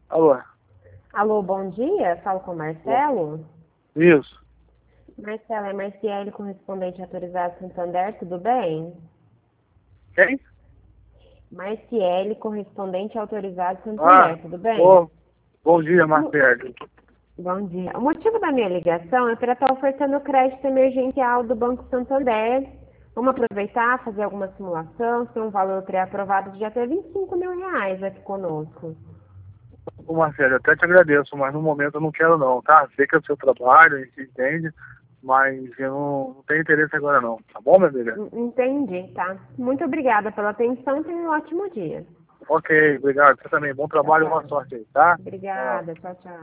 Alô? Alô, bom dia. Falo com o Marcelo. Isso. Marcelo, é Marciele, correspondente autorizado Santander, tudo bem? Quem? Marciele, correspondente autorizado Ah, Santander, tudo bem? bom dia, O mo- Marcelo. Bom dia. O motivo da minha ligação é para estar ofertando crédito emergencial do Banco Santander. Vamos aproveitar, fazer alguma simulação, se um valor pré-aprovado de até R$ 25.000 aqui conosco. Ô, Marcelo, eu até te agradeço, mas no momento eu não quero não, tá? Sei que é o seu trabalho, a gente entende, mas eu não tenho interesse agora não, tá bom, minha amiga? Entendi, tá? Muito obrigada pela atenção e tenha um ótimo dia. Ok, obrigado. Você também. Bom Tchau, trabalho e boa tchau. sorte aí, tá? Tchau. Obrigada, tchau, tchau.